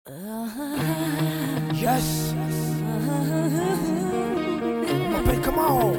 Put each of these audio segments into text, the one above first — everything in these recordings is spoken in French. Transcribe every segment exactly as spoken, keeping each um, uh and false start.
Yes. On m'appelle comment?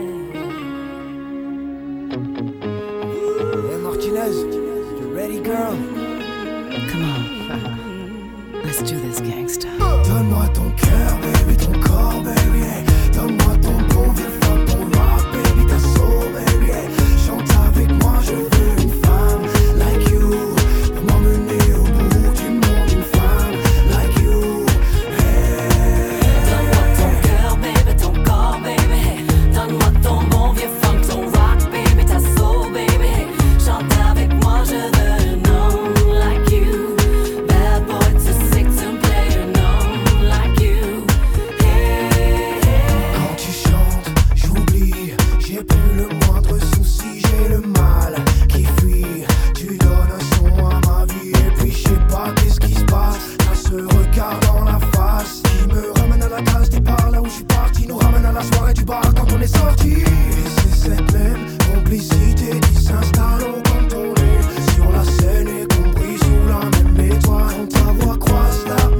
Hey Martinez, you ready girl? Come on. Let's do this gangsta. Donne-moi ton cœur, baby, ton corps, baby, hey. Donne-moi ton bon vieux funk, ton rock, baby, ta soul, baby, hey. Chante avec moi, je veux une femme like you, pour m'emmener au bout du monde, une femme like you, hey. Donne-moi ton cœur, baby, ton corps, baby, hey. Donne-moi ton bon vieux funk, ton rock, baby, ta soul, baby, hey. Chante avec moi, je veux un homme like you. Bad boy to sick to play un homme like you. Hey, hey. Quand tu chantes, j'oublie, j'ai plus le moindre souci, j'ai le mal qui fuit. Tu donnes un son à ma vie et puis je sais pas qu'est-ce qui se passe. T'as ce regard dans la face qui me ramène à la case départ, là où je suis parti, nous ramène à la soirée du bar quand on est sorti. Et c'est cette même complicité qui s'installe au quand on est sur la scène et compris sous la même étoile. Quand ta voix croise la